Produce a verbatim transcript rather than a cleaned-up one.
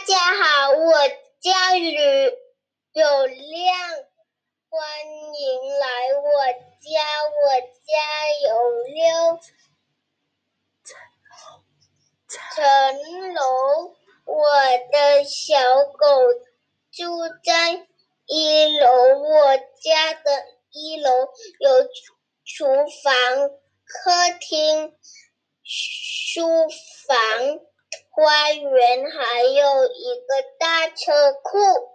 家好，我叫吕有亮，欢迎来我家。我家有六层楼，我的小狗住在一楼。我家的一楼有厨房、客厅、书房、花园，还有一个大车库。